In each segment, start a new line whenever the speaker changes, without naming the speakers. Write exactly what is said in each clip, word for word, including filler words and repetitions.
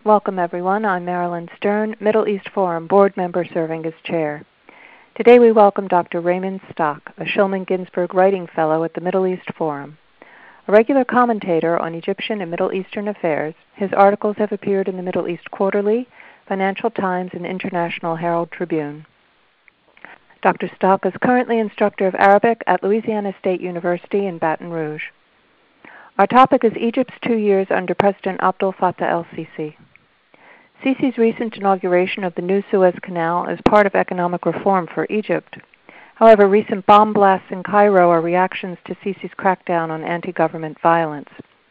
Welcome, everyone. I'm Marilyn Stern, Middle East Forum board member serving as chair. Today we welcome Doctor Raymond Stock, a Shulman Ginsburg Writing Fellow at the Middle East Forum. A regular commentator on Egyptian and Middle Eastern affairs, his articles have appeared in the Middle East Quarterly, Financial Times, and International Herald Tribune. Doctor Stock is currently instructor of Arabic at Louisiana State University in Baton Rouge. Our topic is Egypt's two years under President Abdel Fattah el-Sisi. Sisi's recent inauguration of the new Suez Canal is part of economic reform for Egypt. However, recent bomb blasts in Cairo are reactions to Sisi's crackdown on anti-government violence.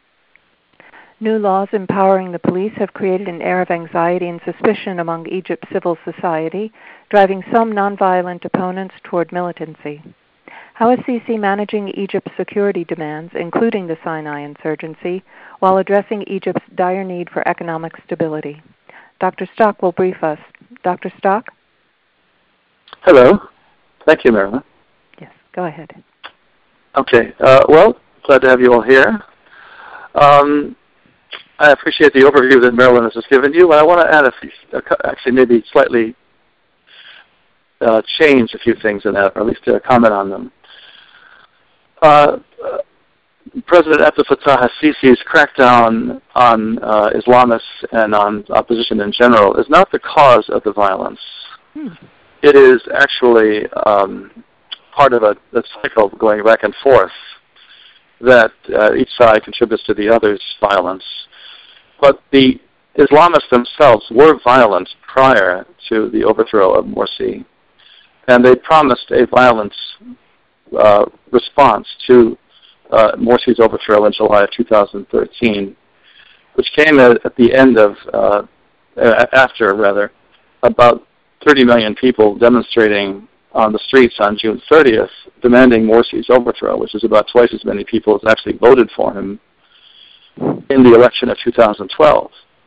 New laws empowering the police have created an air of anxiety and suspicion among Egypt's civil society, driving some nonviolent opponents toward militancy. How is Sisi managing Egypt's security demands, including the Sinai insurgency, while addressing Egypt's dire need for economic stability? Doctor Stock will brief us. Doctor Stock?
Hello. Thank you, Marilyn.
Yes, go ahead.
Okay. Uh, well, glad to have you all here. Um, I appreciate the overview that Marilyn has just given you, and I want to add a few, actually maybe slightly uh, change a few things in that, or at least uh, comment on them. Uh, uh, President Abdel Fattah el-Sisi's crackdown on uh, Islamists and on opposition in general is not the cause of the violence. Hmm. It is actually um, part of a, a cycle going back and forth that uh, each side contributes to the other's violence. But the Islamists themselves were violent prior to the overthrow of Morsi, and they promised a violent uh, response to uh, Morsi's overthrow in July of two thousand thirteen, which came at, at the end of, uh, after rather, about thirty million people demonstrating on the streets on June thirtieth, demanding Morsi's overthrow, which is about twice as many people as actually voted for him in the election of two thousand twelve.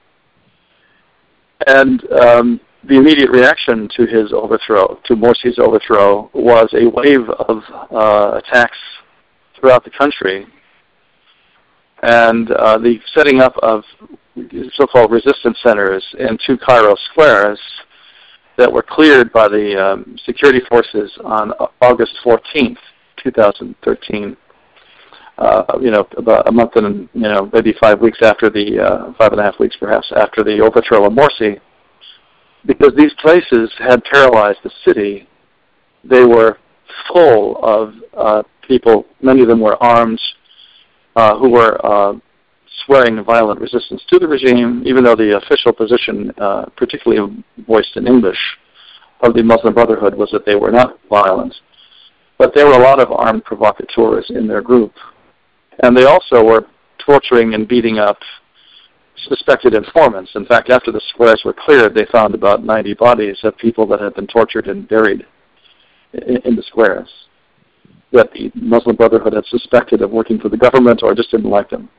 And um, the immediate reaction to his overthrow, to Morsi's overthrow, was a wave of uh, attacks throughout the country, and uh, the setting up of so-called resistance centers in two Cairo squares that were cleared by the um, security forces on August fourteenth, two thousand thirteen. Uh, you know, about a month and, you know, maybe five weeks after the, uh, five and a half weeks perhaps, after the overthrow of Morsi. Because these places had paralyzed the city. They were full of uh, people, many of them were armed, uh, who were uh, swearing violent resistance to the regime, even though the official position, uh, particularly voiced in English, of the Muslim Brotherhood was that they were not violent. But there were a lot of armed provocateurs in their group. And they also were torturing and beating up suspected informants. In fact, after the squares were cleared, they found about ninety bodies of people that had been tortured and buried in, in the squares, that the Muslim Brotherhood had suspected of working for the government or just didn't like them.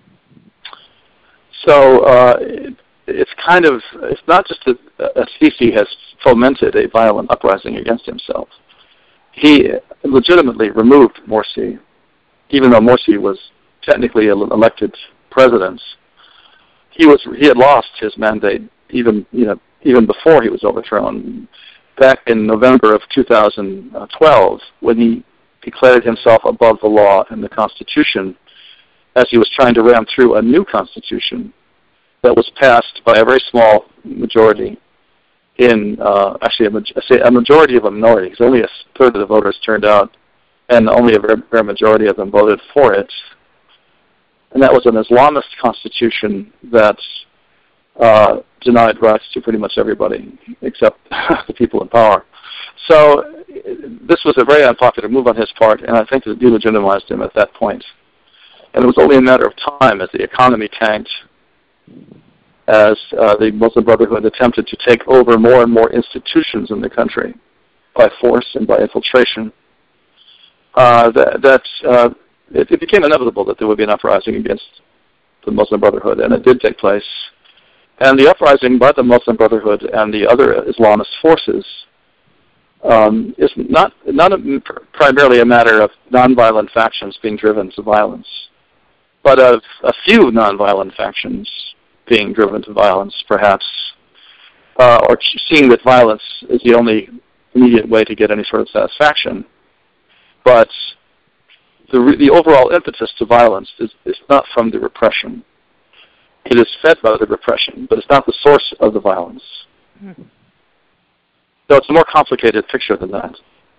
So uh, it, it's kind of, it's not just that uh, Sisi has fomented a violent uprising against himself. He legitimately removed Morsi, even though Morsi was technically an elected president. He was he had lost his mandate even you know even before he was overthrown. Back in November of two thousand twelve, when he declared himself above the law and the Constitution, as he was trying to ram through a new Constitution that was passed by a very small majority in uh, actually a, a majority of a minority, because only a third of the voters turned out, and only a very, very majority of them voted for it. And that was an Islamist constitution that uh, denied rights to pretty much everybody except the people in power. So this was a very unpopular move on his part, and I think it delegitimized him at that point. And it was only a matter of time as the economy tanked, as uh, the Muslim Brotherhood attempted to take over more and more institutions in the country by force and by infiltration, uh, that, that uh, it, it became inevitable that there would be an uprising against the Muslim Brotherhood, and it did take place. And the uprising by the Muslim Brotherhood and the other Islamist forces um, is not, not a, primarily a matter of nonviolent factions being driven to violence, but of a few nonviolent factions being driven to violence, perhaps, uh, or seeing that violence is the only immediate way to get any sort of satisfaction. But the, the overall impetus to violence is, is not from the repression. It is fed by the repression, but it's not the source of the violence. Mm-hmm. So it's a more complicated picture than that.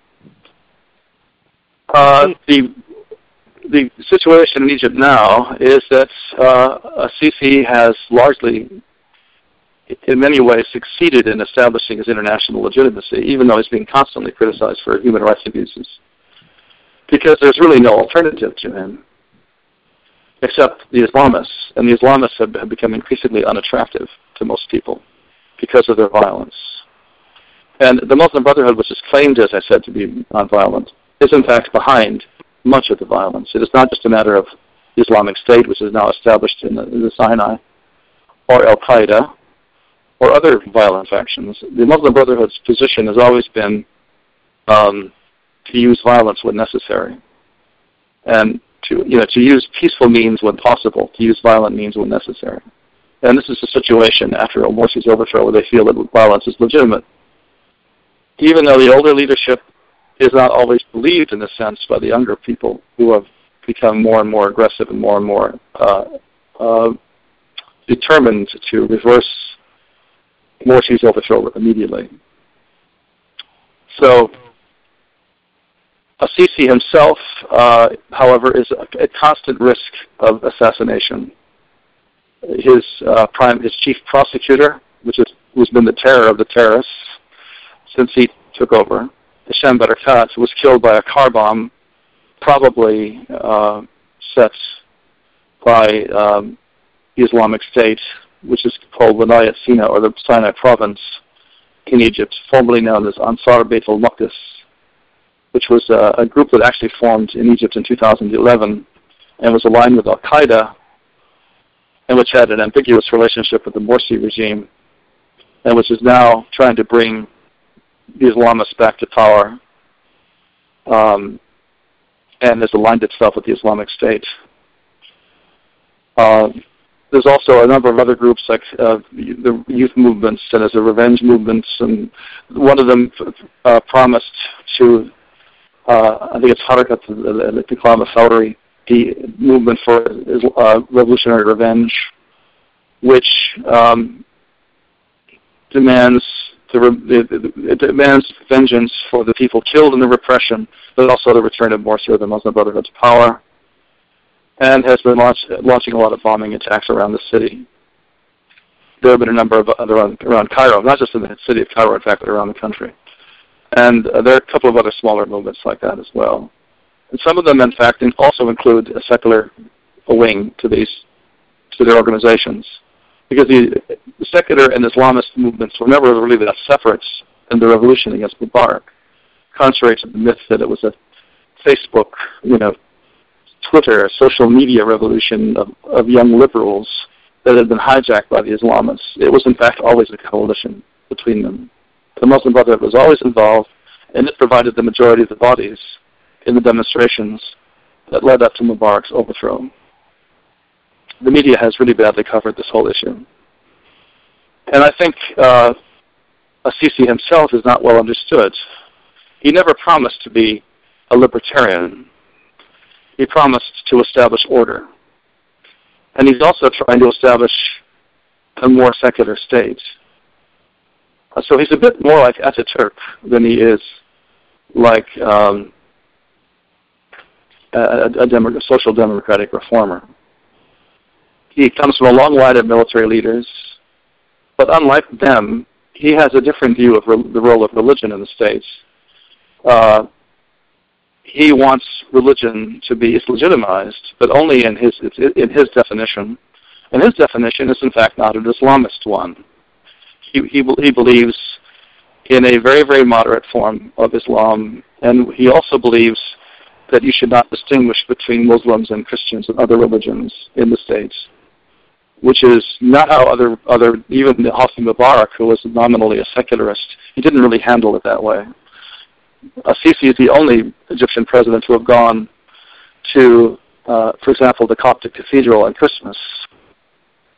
Uh, the the situation in Egypt now is that uh, Sisi has largely, in many ways, succeeded in establishing his international legitimacy, even though he's being constantly criticized for human rights abuses, because there's really no alternative to him except the Islamists, and the Islamists have, have become increasingly unattractive to most people because of their violence. And the Muslim Brotherhood, which is claimed, as I said, to be nonviolent, is in fact behind much of the violence. It is not just a matter of the Islamic State, which is now established in the, in the Sinai, or Al-Qaeda, or other violent factions. The Muslim Brotherhood's position has always been um, to use violence when necessary, and to you know to use peaceful means when possible, to use violent means when necessary. And this is a situation after al-Morsi's overthrow where they feel that violence is legitimate, even though the older leadership is not always believed in a sense by the younger people who have become more and more aggressive and more and more uh, uh, determined to reverse Morsi's overthrow immediately. So Sisi himself, uh, however, is at constant risk of assassination. His uh, prime, his chief prosecutor, which is who's been the terror of the terrorists since he took over, Hisham Barakat, was killed by a car bomb, probably uh, set by um, the Islamic State, which is called Wilayat Sina, or the Sinai province in Egypt, formerly known as Ansar Beit al-Maqdis, which was uh, a group that actually formed in Egypt in two thousand eleven and was aligned with Al-Qaeda, and which had an ambiguous relationship with the Morsi regime, and which is now trying to bring the Islamists back to power, um, and has aligned itself with the Islamic State. Uh, there's also a number of other groups like uh, the youth movements, and there's a revenge movements, and one of them uh, promised to, uh, I think it's Harakat al-Istiqlal al-Thawri, the movement for uh, revolutionary revenge, which um, demands the, the, it demands vengeance for the people killed in the repression, but also the return of Morsi or the Muslim Brotherhood to power, and has been launch, launching a lot of bombing attacks around the city. There have been a number of other around, around Cairo, not just in the city of Cairo, in fact, but around the country. And uh, there are a couple of other smaller movements like that as well. And some of them, in fact, also include a secular wing to these, to their organizations. Because the, the secular and Islamist movements were never really that separate in the revolution against Mubarak, contrary to the myth that it was a Facebook, you know, Twitter, social media revolution of, of young liberals that had been hijacked by the Islamists. It was, in fact, always a coalition between them. The Muslim Brotherhood was always involved, and it provided the majority of the bodies in the demonstrations that led up to Mubarak's overthrow. The media has really badly covered this whole issue. And I think uh, Sisi himself is not well understood. He never promised to be a libertarian. He promised to establish order. And he's also trying to establish a more secular state. Uh, so he's a bit more like Ataturk than he is like um, a, a, demo- a social democratic reformer. He comes from a long line of military leaders, but unlike them, he has a different view of re- the role of religion in the state. Uh, he wants religion to be legitimized, but only in his in his definition. And his definition is, in fact, not an Islamist one. He, he, he believes in a very, very moderate form of Islam, and he also believes that you should not distinguish between Muslims and Christians and other religions in the states, which is not how other, other even Hosni Mubarak, who was nominally a secularist, he didn't really handle it that way. Sisi is the only Egyptian president to have gone to, uh, for example, the Coptic Cathedral on Christmas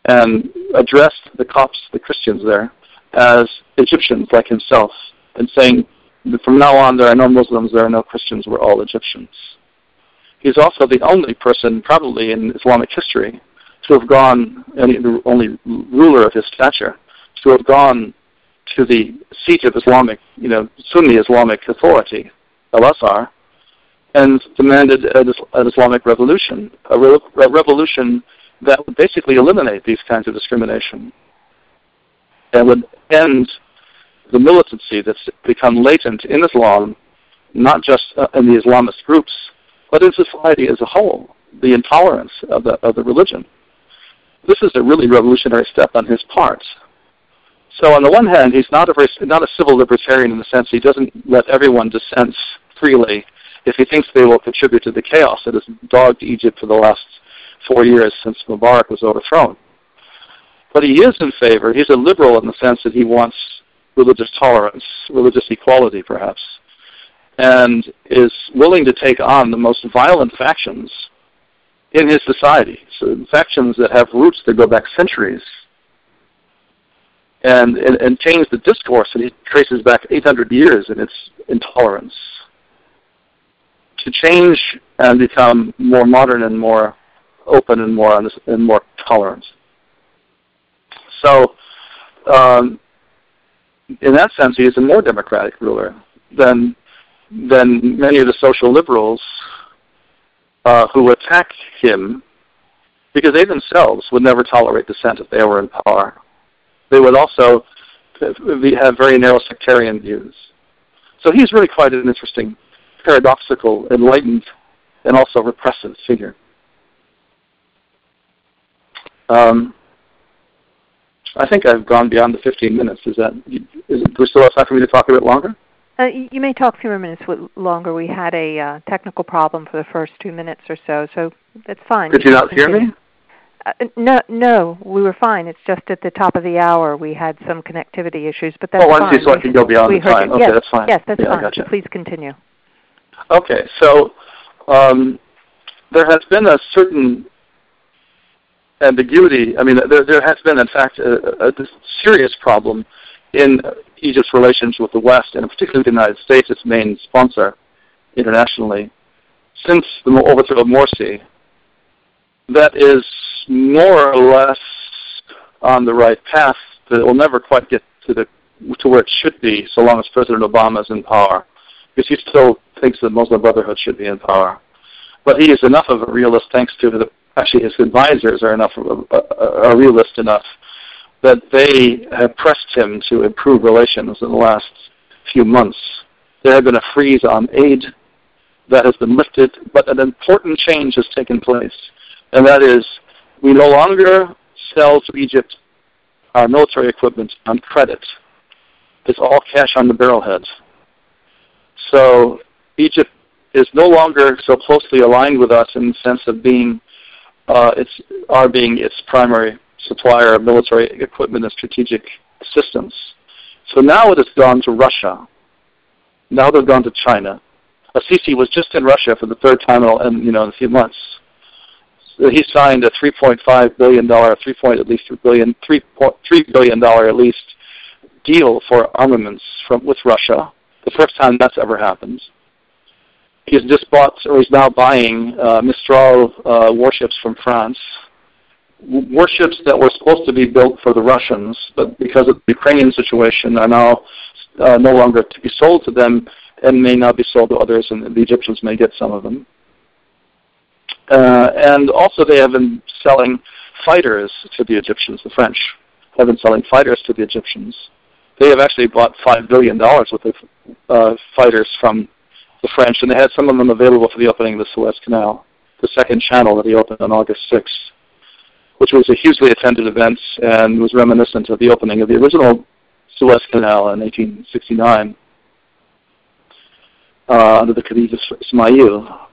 and addressed the Copts, the Christians there, as Egyptians like himself, and saying, from now on there are no Muslims, there are no Christians, we're all Egyptians. He's also the only person, probably in Islamic history, to have gone, and the only ruler of his stature, to have gone to the seat of Islamic, you know, Sunni Islamic authority, Al-Azhar, and demanded an Islamic revolution, a, re- a revolution that would basically eliminate these kinds of discrimination and would end the militancy that's become latent in Islam, not just uh, in the Islamist groups, but in society as a whole, the intolerance of the, of the religion. This is a really revolutionary step on his part. So on the one hand, he's not a, very, not a civil libertarian in the sense he doesn't let everyone dissent freely if he thinks they will contribute to the chaos that has dogged Egypt for the last four years since Mubarak was overthrown. But he is in favor, he's a liberal in the sense that he wants religious tolerance, religious equality perhaps, and is willing to take on the most violent factions in his society, so factions that have roots that go back centuries, and, and, and change the discourse that he traces back eight hundred years in its intolerance, to change and become more modern and more open and more honest and more tolerant. So, um, in that sense, he is a more democratic ruler than than many of the social liberals uh, who attack him, because they themselves would never tolerate dissent if they were in power. They would also have very narrow sectarian views. So he's really quite an interesting, paradoxical, enlightened, and also repressive figure. Um, I think I've gone beyond the fifteen minutes. Is that, is, do we still have time for me to talk a bit longer?
Uh, you may talk a few more minutes longer. We had a uh, technical problem for the first two minutes or so, so that's fine.
Did you not hear me?
Uh, no, no, we were fine. It's just at the top of the hour we had some connectivity issues, but that's
oh,
fine.
Oh, I see, so I can go beyond
we
the time.
You.
Okay,
yes,
that's fine.
Yes, that's
yeah,
fine.
Gotcha.
Please continue.
Okay, so um, there has been a certain ambiguity. I mean, there, there has been, in fact, a, a serious problem in Egypt's relations with the West, and particularly the United States, its main sponsor internationally, since the overthrow of Morsi, that is more or less on the right path, but it will never quite get to the to where it should be so long as President Obama is in power, because he still thinks the Muslim Brotherhood should be in power. But he is enough of a realist, thanks to the, actually his advisors are enough of a, a, a realist enough that they have pressed him to improve relations in the last few months. There had been a freeze on aid that has been lifted, but an important change has taken place, and that is we no longer sell to Egypt our military equipment on credit. It's all cash on the barrelhead. So Egypt is no longer so closely aligned with us in the sense of being uh, its our being its primary supplier of military equipment and strategic systems. So now it has gone to Russia. Now they've gone to China. Assisi was just in Russia for the third time in, you know, in a few months. So he signed a three point five billion dollars, three point at least three billion, three point three billion dollars at least deal for armaments from with Russia. The first time that's ever happened. He's just bought, or he's now buying uh, Mistral uh, warships from France. Warships that were supposed to be built for the Russians, but because of the Ukrainian situation are now uh, no longer to be sold to them and may not be sold to others, and the Egyptians may get some of them. Uh, and also they have been selling fighters to the Egyptians. The French have been selling fighters to the Egyptians. They have actually bought five billion dollars worth of uh, fighters from the French, and they had some of them available for the opening of the Suez Canal, the second channel that he opened on August sixth, which was a hugely attended event and was reminiscent of the opening of the original Suez Canal in eighteen sixty-nine uh, under the Khedive Ismail.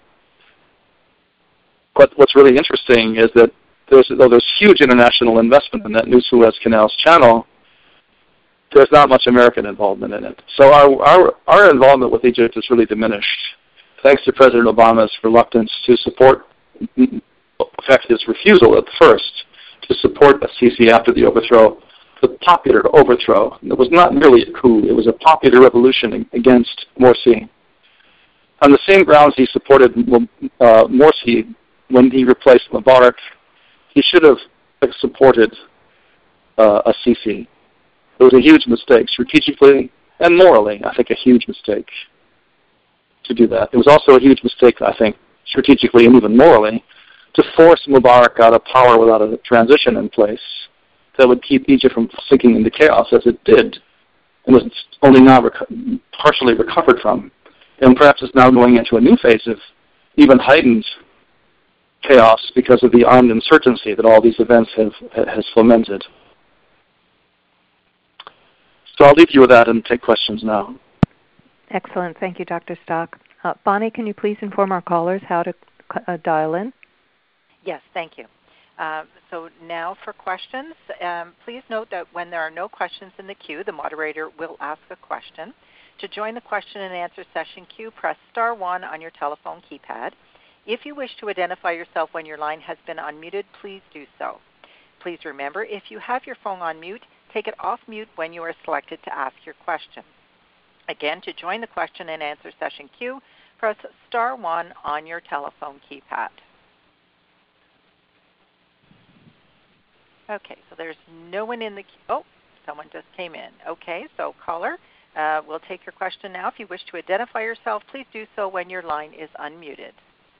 But what's really interesting is that there's, though there's huge international investment in that new Suez Canal's channel, there's not much American involvement in it. So our, our, our involvement with Egypt is really diminished, thanks to President Obama's reluctance to support, in fact, his refusal at first to to support Sisi after the overthrow, the popular overthrow. It was not merely a coup. It was a popular revolution against Morsi. On the same grounds he supported uh, Morsi when he replaced Mubarak, he should have supported uh, a Sisi. It was a huge mistake, strategically and morally, I think a huge mistake to do that. It was also a huge mistake, I think, strategically and even morally, to force Mubarak out of power without a transition in place that would keep Egypt from sinking into chaos as it did, and was only now reco- partially recovered from. And perhaps it's now going into a new phase of even heightened chaos because of the armed insurgency that all these events have has fomented. So I'll leave you with that and take questions now.
Excellent. Thank you, Doctor Stock. Uh, Bonnie, can you please inform our callers how to uh, dial in?
Yes, thank you. Uh, so now for questions. Um, please note that when there are no questions in the queue, the moderator will ask a question. To join the question and answer session queue, press star one on your telephone keypad. If you wish to identify yourself when your line has been unmuted, please do so. Please remember, if you have your phone on mute, take it off mute when you are selected to ask your question. Again, to join the question and answer session queue, press star one on your telephone keypad. Okay, so there's no one in the queue. Oh, someone just came in. Okay, so caller, uh, we'll take your question now. If you wish to identify yourself, please do so when your line is unmuted.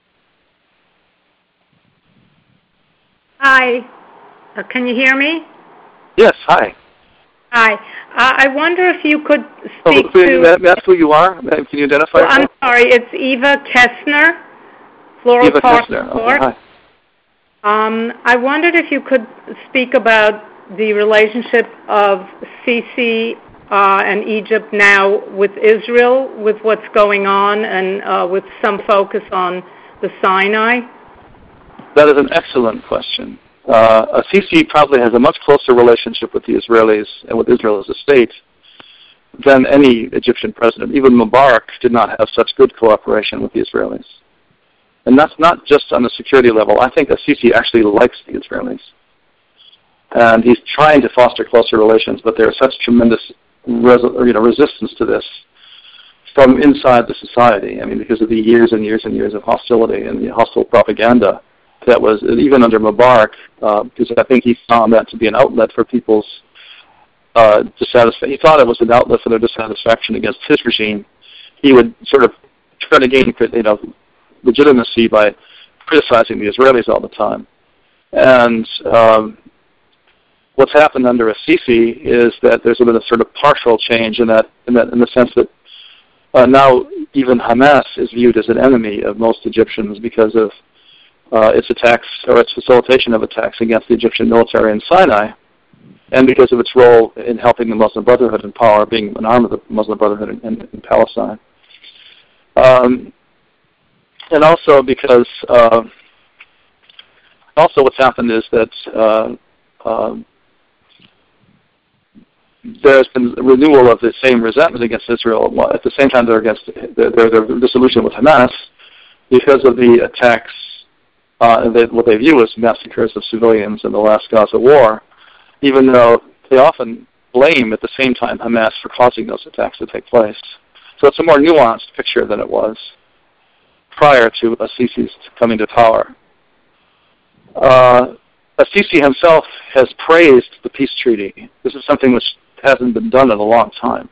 Hi, uh, can you hear me?
Yes, hi.
Hi. Uh, I wonder if you could speak
oh,
to...
May I ask who you are? Can you identify
oh,
yourself?
I'm sorry, it's Eva Kessner, Floral
Eva
Park
Kessner.
Court.
Okay,
hi. Um, I wondered if you could speak about the relationship of Sisi uh, and Egypt now with Israel, with what's going on, and uh, with some focus on the Sinai.
That is an excellent question. Uh, Sisi probably has a much closer relationship with the Israelis and with Israel as a state than any Egyptian president. Even Mubarak did not have such good cooperation with the Israelis. And that's not just on the security level. I think Sisi actually likes the Israelis. And he's trying to foster closer relations, but there's such tremendous res- you know, resistance to this from inside the society. I mean, because of the years and years and years of hostility and the hostile propaganda that was, even under Mubarak, uh, because I think he found that to be an outlet for people's uh, dissatisfaction. He thought it was an outlet for their dissatisfaction against his regime. He would sort of try to gain, you know, legitimacy by criticizing the Israelis all the time. And um, what's happened under Sisi is that there's been a sort of partial change in that, in that, in the sense that uh, now even Hamas is viewed as an enemy of most Egyptians because of uh, its attacks or its facilitation of attacks against the Egyptian military in Sinai, and because of its role in helping the Muslim Brotherhood in power, being an arm of the Muslim Brotherhood in, in, in Palestine. Um, and also because uh, also what's happened is that uh, uh, there's been a renewal of the same resentment against Israel at the same time they're against their, their, their dissolution with Hamas because of the attacks, uh, they, what they view as massacres of civilians in the last Gaza war, even though they often blame at the same time Hamas for causing those attacks to take place. So it's a more nuanced picture than it was prior to Sisi's coming to power. Uh, Sisi himself has praised the peace treaty. This is something which hasn't been done in a long time.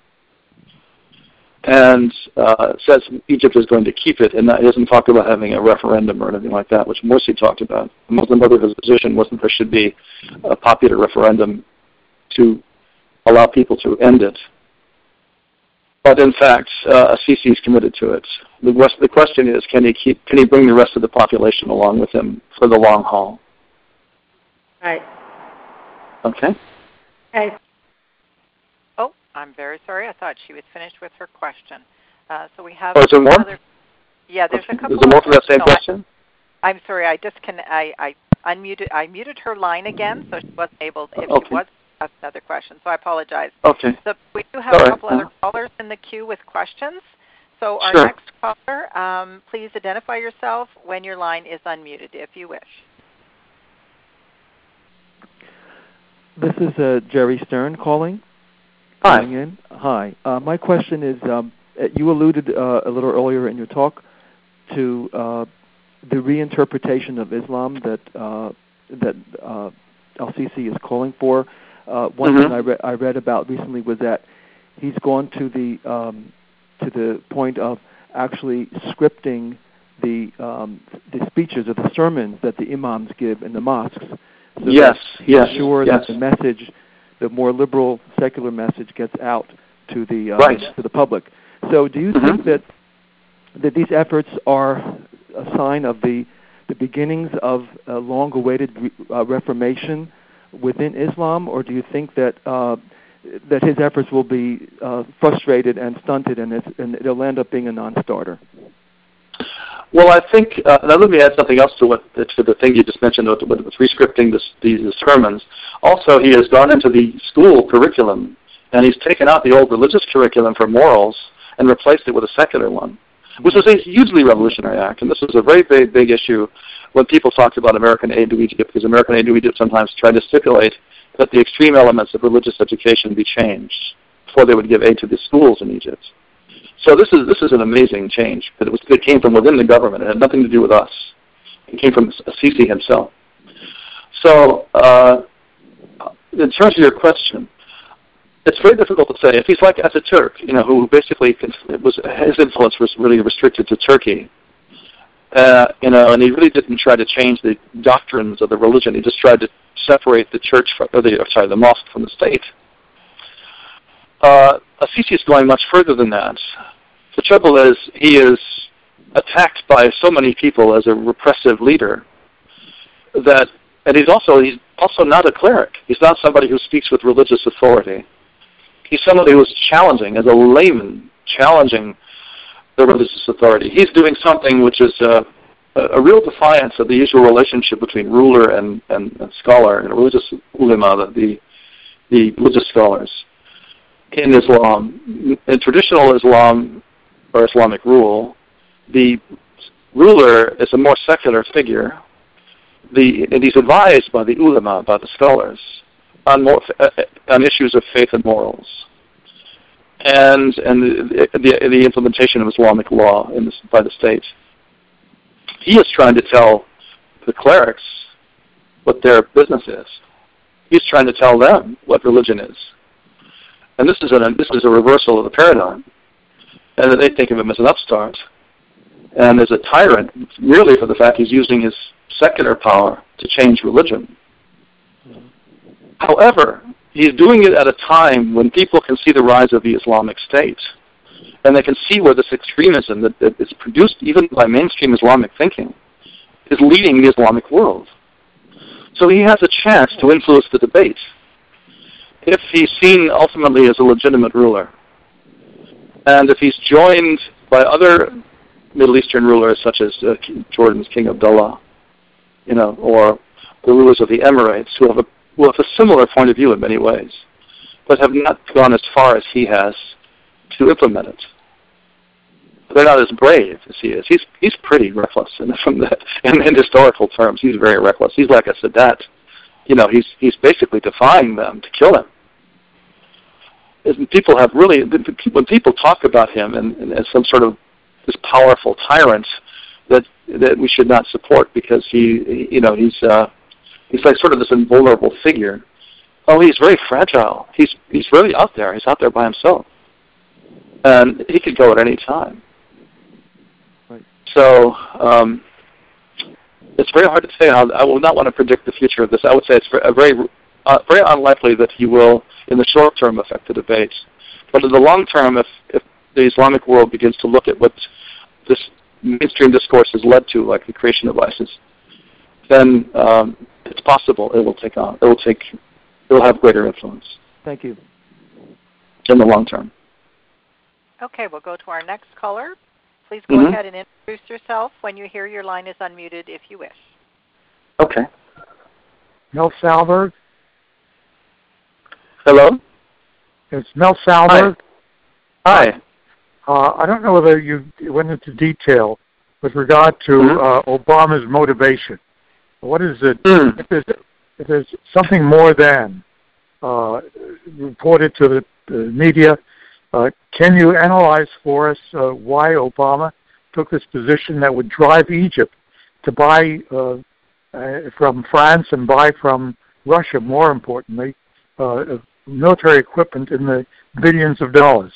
And uh, says Egypt is going to keep it, and that, he doesn't talk about having a referendum or anything like that, which Morsi talked about. The Muslim Brotherhood's position wasn't there should be a popular referendum to allow people to end it. But in fact, uh, Sisi is committed to it. The, rest, the question is, can he keep? Can he bring the rest of the population along with him for the long haul?
Right.
Okay.
Okay.
Oh, I'm very sorry. I thought she was finished with her question. Uh, so we have
oh, is there more?
Other, yeah, there's a couple.
Is there more for that same
no,
question?
I, I'm sorry. I just can. I, I unmuted. I muted her line again, so she wasn't able. If
okay.
she was, ask another question. So I apologize.
Okay.
So we do have
All
a
right.
couple other callers in the queue with questions. So our
sure.
next caller, um, please identify yourself when your line is unmuted, if you wish.
This is uh, Jerry Stern calling.
Hi.
Calling in. Hi. Uh, my question is, um, you alluded uh, a little earlier in your talk to uh, the reinterpretation of Islam that uh, that uh, Al-Sisi is calling for. Uh, one
mm-hmm.
thing I, re- I read about recently was that he's gone to the um, to the point of actually scripting the um, the speeches or the sermons that the imams give in the mosques. So
yes, yes,
ensure
yes.
that the message, the more liberal, secular message, gets out to the uh,
right.
to the public. So, do you
mm-hmm.
think that that these efforts are a sign of the the beginnings of a long-awaited re- uh, reformation within Islam, or do you think that uh, that his efforts will be uh, frustrated and stunted, and, it's, and it'll end up being a non-starter?
Well, I think, uh, now let me add something else to what to the thing you just mentioned with, with, with rescripting this, these sermons. Also, he has gone into the school curriculum, and he's taken out the old religious curriculum for morals and replaced it with a secular one, which was a hugely revolutionary act. And this was a very big, big issue when people talked about American aid to Egypt, because American aid to Egypt sometimes tried to stipulate that the extreme elements of religious education be changed before they would give aid to the schools in Egypt. So this is this is an amazing change, but it, was, it came from within the government. It had nothing to do with us. It came from Sisi himself. So uh, in terms of your question, it's very difficult to say. If he's like Ataturk, you know, who basically it was his influence was really restricted to Turkey, uh, you know, and he really didn't try to change the doctrines of the religion. He just tried to separate the church, from, or the sorry, the mosque from the state. Uh, Sisi is going much further than that. The trouble is, he is attacked by so many people as a repressive leader that, and he's also he's also not a cleric. He's not somebody who speaks with religious authority. He's somebody who is challenging, as a layman, challenging the religious authority. He's doing something which is a, a real defiance of the usual relationship between ruler and, and, and scholar, and religious ulema, the, the religious scholars. In Islam, in traditional Islam or Islamic rule, the ruler is a more secular figure, the, and he's advised by the ulama, by the scholars, on, more, uh, on issues of faith and morals, and and the, the, the implementation of Islamic law in this, by the state. He is trying to tell the clerics what their business is. He's trying to tell them what religion is. And this is, an, this is a reversal of the paradigm. And they think of him as an upstart and as a tyrant merely for the fact he's using his secular power to change religion. Mm-hmm. However, he's doing it at a time when people can see the rise of the Islamic State. And they can see where this extremism that, that is produced even by mainstream Islamic thinking is leading the Islamic world. So he has a chance to influence the debate if he's seen ultimately as a legitimate ruler. And if he's joined by other Middle Eastern rulers such as uh, Jordan's King Abdullah, you know, or the rulers of the Emirates who have a, who have a similar point of view in many ways, but have not gone as far as he has to implement it. They're not as brave as he is. He's he's pretty reckless in, from the, in, in historical terms. He's very reckless. He's like a Sadat. You know, he's he's basically defying them to kill him. People have really, when people talk about him and, and as some sort of this powerful tyrant that that we should not support because he, you know, he's uh, he's like sort of this invulnerable figure. Oh, he's very fragile. He's he's really out there. He's out there by himself, and he could go at any time. Right. So um, it's very hard to say. I, I will not want to predict the future of this. I would say it's a very uh, very unlikely that he will, in the short term, affect the debate. But in the long term, if, if the Islamic world begins to look at what this mainstream discourse has led to, like the creation of ISIS, then um, it's possible it will take on. It will take. It will have greater influence.
Thank you.
In the long term.
Okay, we'll go to our next caller. Please go
mm-hmm.
ahead and introduce yourself. When you hear your line is unmuted, if you wish.
Okay.
Mel Salberg.
Hello?
It's Mel Salberg.
Hi. Hi.
Uh, I don't know whether you went into detail with regard to
mm-hmm.
uh, Obama's motivation. What is it?
Mm.
If, there's, if there's something more than uh, reported to the, the media. Uh, can you analyze for us uh, why Obama took this position that would drive Egypt to buy uh, uh, from France and buy from Russia, more importantly, uh, military equipment in the billions of dollars?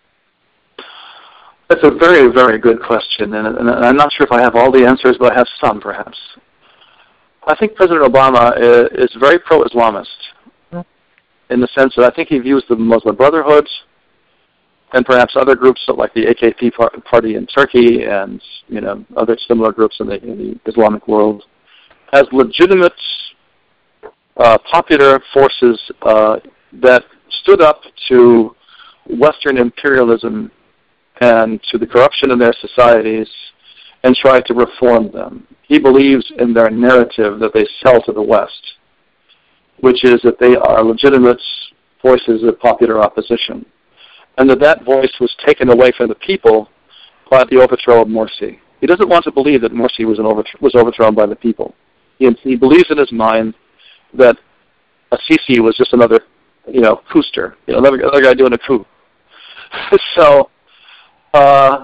That's a very, very good question, and, and I'm not sure if I have all the answers, but I have some, perhaps. I think President Obama is, is very pro-Islamist in the sense that I think he views the Muslim Brotherhood and perhaps other groups like the A K P party in Turkey and you know other similar groups in the, in the Islamic world as legitimate uh, popular forces uh, that stood up to Western imperialism and to the corruption in their societies and tried to reform them. He believes in their narrative that they sell to the West, which is that they are legitimate voices of popular opposition, and that that voice was taken away from the people by the overthrow of Morsi. He doesn't want to believe that Morsi was, an overth- was overthrown by the people. He, he believes in his mind that Sisi was just another, you know, coupster, you know, another, another guy doing a coup. so, uh,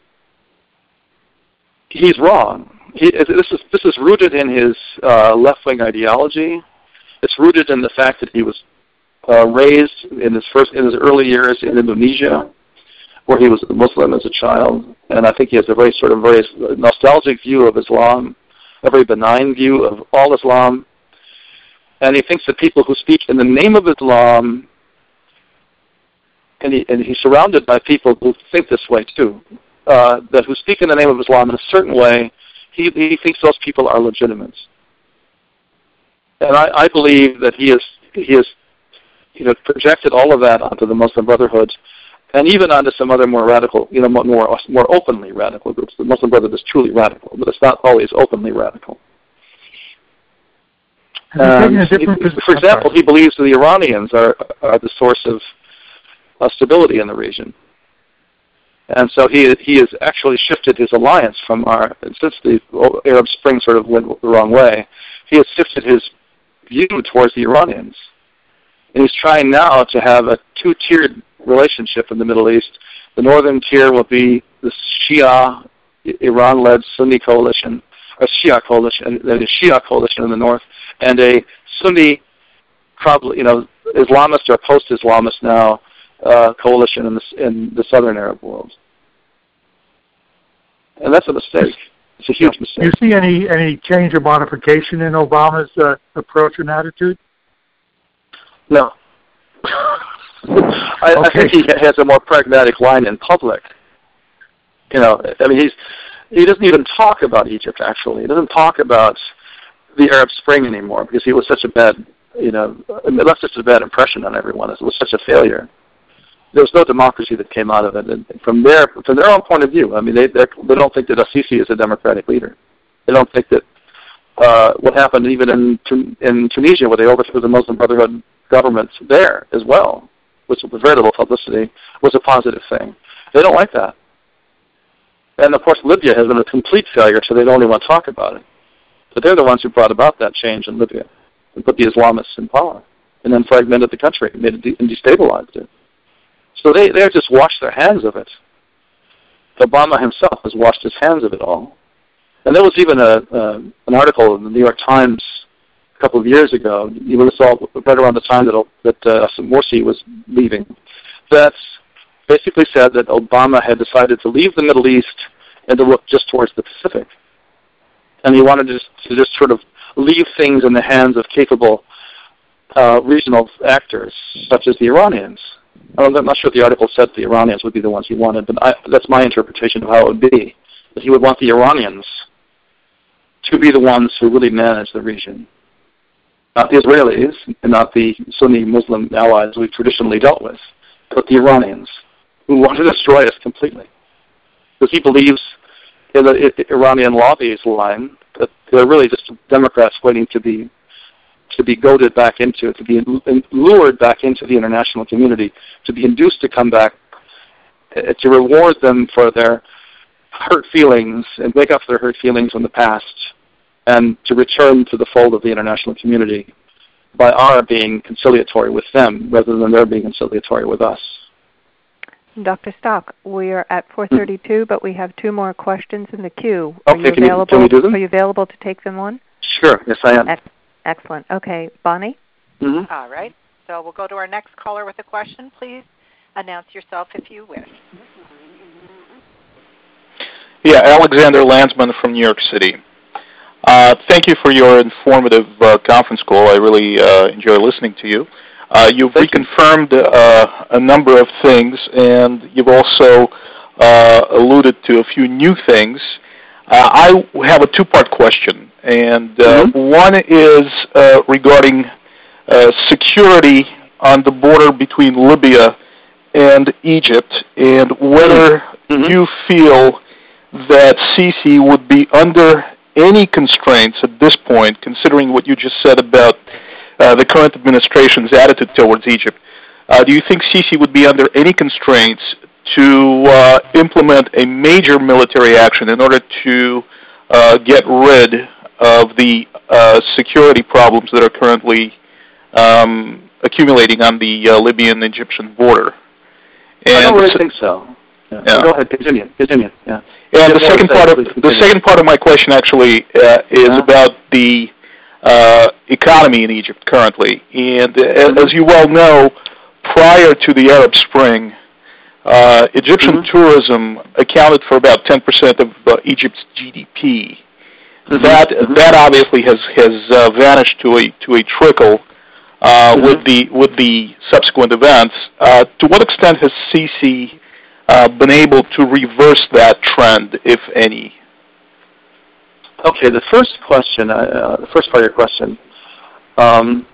he's wrong. He, this is this is rooted in his uh, left-wing ideology. It's rooted in the fact that he was uh, raised in his first in his early years in Indonesia, where he was a Muslim as a child, and I think he has a very sort of very nostalgic view of Islam, a very benign view of all Islam, and he thinks that people who speak in the name of Islam, and, he, and he's surrounded by people who think this way too, uh, that who speak in the name of Islam in a certain way, he, he thinks those people are legitimate. And I, I believe that he has he has you know projected all of that onto the Muslim Brotherhood, and even onto some other more radical, you know, more more openly radical groups. The Muslim Brotherhood is truly radical, but it's not always openly radical. Um, he, for example, he believes that the Iranians are are the source of uh, stability in the region, and so he he has actually shifted his alliance from our since the Arab Spring sort of went the wrong way. He has shifted his view towards the Iranians, and he's trying now to have a two-tiered relationship in the Middle East. The northern tier will be the Shia, Iran-led Sunni coalition, or Shia coalition, the Shia coalition in the north, and a Sunni, probably you know, Islamist or post-Islamist now uh, coalition in the in the southern Arab world, and that's a mistake. It's a huge mistake.
Do you see any any change or modification in Obama's uh, approach and attitude?
No. I,
okay.
I think he has a more pragmatic line in public. You know, I mean, he's he doesn't even talk about Egypt. Actually, he doesn't talk about the Arab Spring anymore because he was such a bad, you know, it left such a bad impression on everyone. It was such a failure. There was no democracy that came out of it. And from their from their own point of view, I mean, they they don't think that Sisi is a democratic leader. They don't think that uh, what happened even in in Tunisia, where they overthrew the Muslim Brotherhood government there as well, which was very little publicity, was a positive thing. They don't like that. And of course, Libya has been a complete failure, so they don't even want to talk about it. But they're the ones who brought about that change in Libya and put the Islamists in power, and then fragmented the country, made it de- and destabilized it. So they they just washed their hands of it. Obama himself has washed his hands of it all. And there was even a uh, an article in the New York Times a couple of years ago, even this all right around the time that that uh, Morsi was leaving, that basically said that Obama had decided to leave the Middle East and to look just towards the Pacific, and he wanted to just, to just sort of leave things in the hands of capable uh, regional actors such as the Iranians. I'm not sure if the article said the Iranians would be the ones he wanted, but I, that's my interpretation of how it would be. That he would want the Iranians to be the ones who really manage the region. Not the Israelis, and not the Sunni Muslim allies we've traditionally dealt with, but the Iranians, who want to destroy us completely. Because he believes in the Iranian lobby's line that they're really just Democrats waiting to be to be goaded back into, to be lured back into the international community, to be induced to come back, to reward them for their hurt feelings and make up for their hurt feelings from the past, and to return to the fold of the international community by our being conciliatory with them rather than their being conciliatory with us.
Doctor Stock, we are at four thirty-two, but we have two more questions in the queue. Are
Okay,
you
can,
available,
you, can we do them?
Are you available to take them on?
Sure, yes I am.
Ex- excellent. Okay, Bonnie?
Mm-hmm.
All right. So we'll go to our next caller with a question. Please announce yourself if you wish.
Yeah, Alexander Landsman from New York City. Uh, thank you for your informative uh, conference call. I really uh, enjoy listening to you. Uh, you've
thank
reconfirmed you. uh, a number of things, and you've also uh, alluded to a few new things. Uh, I have a two-part question, and uh,
mm-hmm.
one is uh, regarding uh, security on the border between Libya and Egypt, and whether
mm-hmm.
you feel that Sisi would be under any constraints at this point, considering what you just said about uh, the current administration's attitude towards Egypt. Uh, do you think Sisi would be under any constraints to uh, implement a major military action in order to uh, get rid of the uh, security problems that are currently um, accumulating on the uh, Libyan-Egyptian border? And
I don't really think so. Yeah.
Yeah.
Go ahead, continue. Continue. Yeah.
And the second part of the second part of my question actually uh, is
uh-huh.
about the uh, economy in Egypt currently. And uh, as you well know, prior to the Arab Spring, uh, Egyptian
mm-hmm.
tourism accounted for about ten percent of uh, Egypt's G D P.
Mm-hmm.
That
mm-hmm.
that obviously has has uh, vanished to a to a trickle uh,
mm-hmm.
with the with the subsequent events. Uh, to what extent has Sisi Uh, been able to reverse that trend, if any?
Okay, the first question, uh, the first part of your question, um,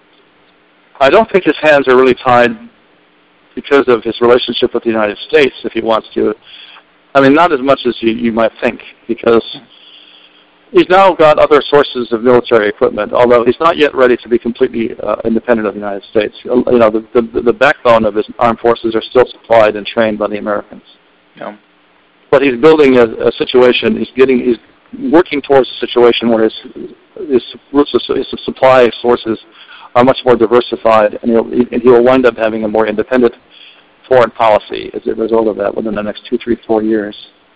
I don't think his hands are really tied because of his relationship with the United States, if he wants to. I mean, not as much as you, you might think, because he's now got other sources of military equipment, although he's not yet ready to be completely uh, independent of the United States. You know, the, the, the backbone of his armed forces are still supplied and trained by the Americans.
Yeah.
But he's building a, a situation. He's getting. He's working towards a situation where his his, his supply sources are much more diversified, and he'll and he will wind up having a more independent foreign policy as a result of that within the next two, three, four years.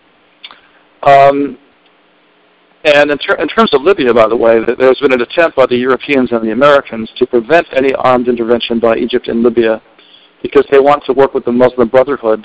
Um. And in, ter- in terms of Libya, by the way, there's been an attempt by the Europeans and the Americans to prevent any armed intervention by Egypt in Libya because they want to work with the Muslim Brotherhood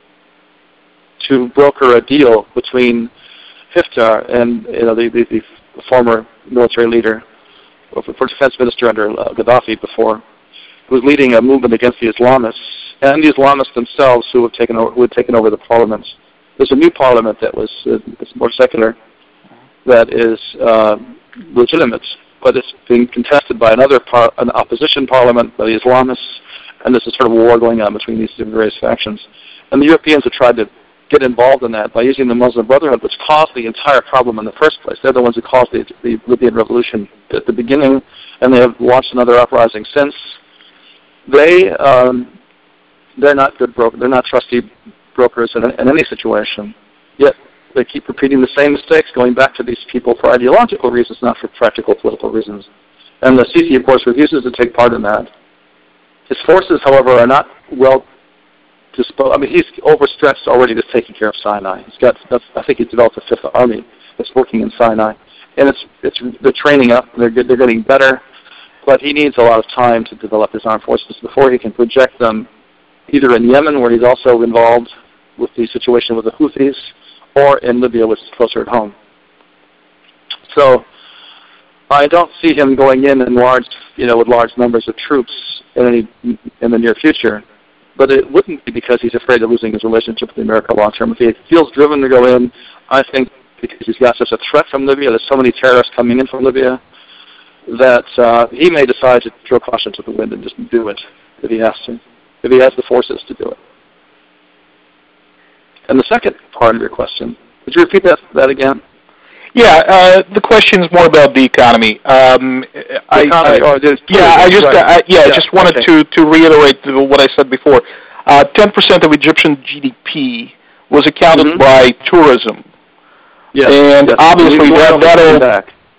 to broker a deal between Haftar and you know, the, the, the former military leader, or defense minister under uh, Gaddafi before, who was leading a movement against the Islamists, and the Islamists themselves who have taken over, who had taken over the parliaments. There's a new parliament that was uh, more secular, that is uh, legitimate, but it's being contested by another par- an opposition parliament by the Islamists, and there's a sort of war going on between these various factions. And the Europeans have tried to get involved in that by using the Muslim Brotherhood, which caused the entire problem in the first place. They're the ones who caused the, the Libyan revolution at the beginning, and they have launched another uprising since. They um, they're not good brokers. They're not trusty brokers in, in any situation. Yet they keep repeating the same mistakes, going back to these people for ideological reasons, not for practical political reasons. And the Sisi, of course, refuses to take part in that. His forces, however, are not well disposed. I mean, he's overstretched already just taking care of Sinai. He's got, that's, I think he's developed a fifth army that's working in Sinai. And it's, it's, they're training up, they're, good, they're getting better, but he needs a lot of time to develop his armed forces before he can project them either in Yemen, where he's also involved with the situation with the Houthis, or in Libya, which is closer at home. So I don't see him going in in large, you know, with large numbers of troops in any in the near future. But it wouldn't be because he's afraid of losing his relationship with America long term. If he feels driven to go in, I think because he's got such a threat from Libya, there's so many terrorists coming in from Libya, that uh, he may decide to throw caution to the wind and just do it if he has to, if he has the forces to do it. And the second part of your question, would you repeat that, that again?
Yeah, uh, the question is more about the economy. Um,
the
I,
economy,
I,
or there's
yeah, I just,
right.
I, yeah,
yeah,
I just wanted
okay.
to, to reiterate what I said before. Uh, ten percent of Egyptian G D P was accounted
mm-hmm.
by tourism.
Yes,
and
yes.
obviously that, that'll,
back.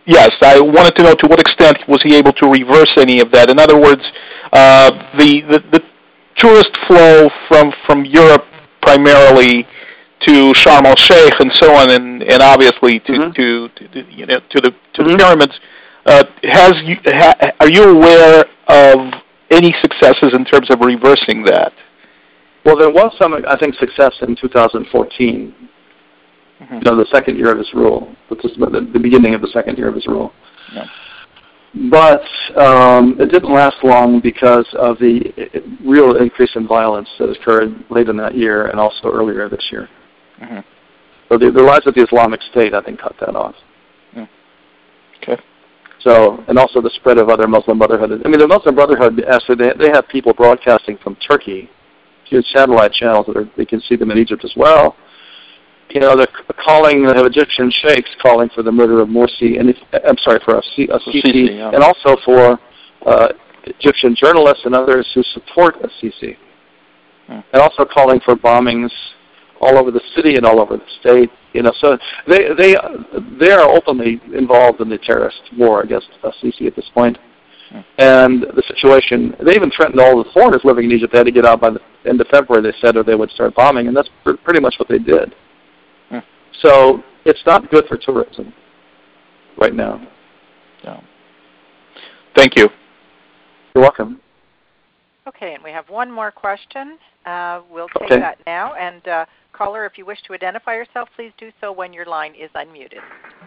yes, I wanted to know to what extent was he able to reverse any of that. In other words, uh, the, the the tourist flow from from Europe primarily to Sharm el Sheikh and so on, and, and obviously to, mm-hmm. to, to you know to the to mm-hmm. the pyramids. Uh, has you, ha, are you aware of any successes in terms of reversing that?
Well, there was some, I think, success in two thousand fourteen. Mm-hmm. You know, the second year of his rule, which is the, the beginning of the second year of his rule.
Yeah.
But um, it didn't last long because of the real increase in violence that occurred late in that year and also earlier this year.
Mm-hmm.
So the, the rise of the Islamic State, I think, cut that off.
Mm. Okay.
So, and also the spread of other Muslim Brotherhood. I mean, the Muslim Brotherhood, actually, they, they have people broadcasting from Turkey, huge satellite channels that are, they can see them in Egypt as well. You know, they're calling, they have Egyptian sheikhs calling for the murder of Morsi, and if, I'm sorry, for a, C, a Sisi, yeah. and also for uh, Egyptian journalists and others who support a Sisi. Hmm. And also calling for bombings all over the city and all over the state. You know, so they they they are openly involved in the terrorist war against a Sisi at this point. Hmm. And the situation, they even threatened all the foreigners living in Egypt. They had to get out by the end of February, they said, or they would start bombing, and that's pr- pretty much what they did. So it's not good for tourism right now.
Yeah. Thank you.
You're welcome.
Okay, and we have one more question. Uh, we'll take
okay.
that now. And uh, caller, if you wish to identify yourself, please do so when your line is unmuted.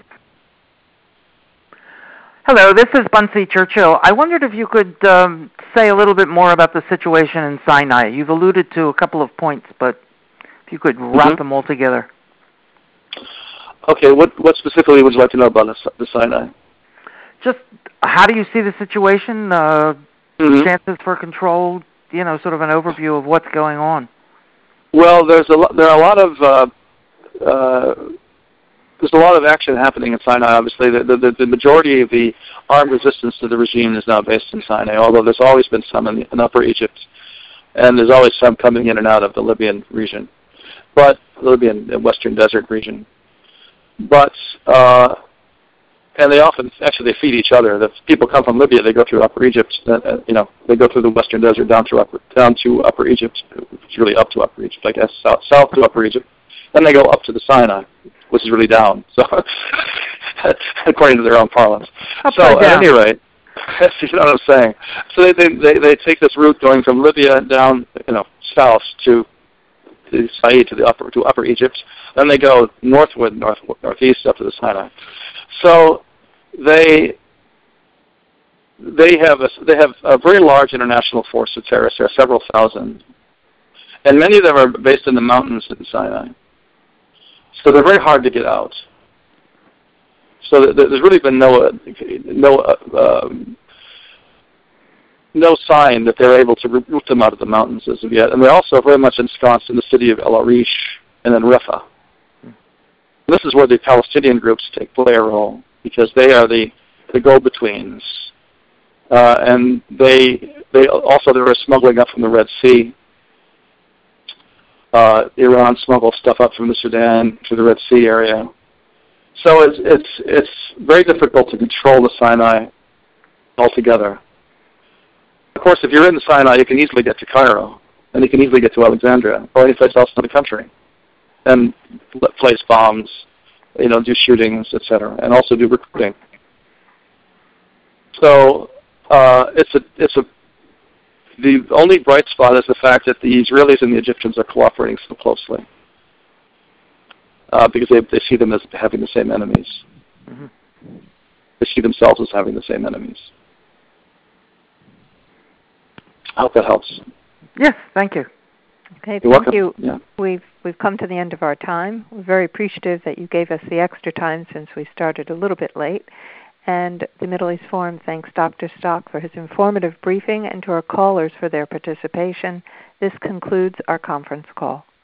Hello, this is Bunsey Churchill. I wondered if you could um, say a little bit more about the situation in Sinai. You've alluded to a couple of points, but if you could wrap mm-hmm. them all together.
Okay, what what specifically would you like to know about the, the Sinai?
Just how do you see the situation, uh,
mm-hmm.
chances for control, you know, sort of an overview of what's going on?
Well, there's a lo- there are a lot of uh, uh, there's a lot of action happening in Sinai. Obviously, the, the the majority of the armed resistance to the regime is now based in Sinai, although there's always been some in, the, in Upper Egypt, and there's always some coming in and out of the Libyan region, but the Libyan uh, Western Desert region. But uh, and they often actually they feed each other. The people come from Libya, they go through Upper Egypt. Uh, you know, they go through the Western Desert down to upper down to Upper Egypt, which is really up to Upper Egypt, I guess, south south to Upper Egypt. Then they go up to the Sinai, which is really down. So, according to their own parlance.
Upside
so,
down.
at any rate, you know what I'm saying. So they, they they they take this route going from Libya down, you know, south to to Said to the upper to Upper Egypt. Then they go northward, north northeast up to the Sinai. So they they have a they have a very large international force of terrorists. There are several thousand, and many of them are based in the mountains in Sinai. So they're very hard to get out. So there's really been no no uh, um, no sign that they're able to root them out of the mountains as of yet. And they're also very much ensconced in the city of El Arish and then Rafah. This is where the Palestinian groups take play a role, because they are the, the go-betweens. Uh, and they they also they were smuggling up from the Red Sea. Uh, Iran smuggled stuff up from the Sudan to the Red Sea area. So it's it's it's very difficult to control the Sinai altogether. Of course, if you're in the Sinai, you can easily get to Cairo, and you can easily get to Alexandria or any place else in the country, and place bombs, you know, do shootings, et cetera, and also do recruiting. So uh, it's a it's a the only bright spot is the fact that the Israelis and the Egyptians are cooperating so closely, uh, because they they see them as having the same enemies. Mm-hmm. They see themselves as having the same enemies. I hope that helps.
Yes, thank you.
Okay,
You're
thank
welcome.
you.
Yeah.
We've we've come to the end of our time. We're very appreciative that you gave us the extra time since we started a little bit late. And the Middle East Forum thanks Doctor Stock for his informative briefing and to our callers for their participation. This concludes our conference call.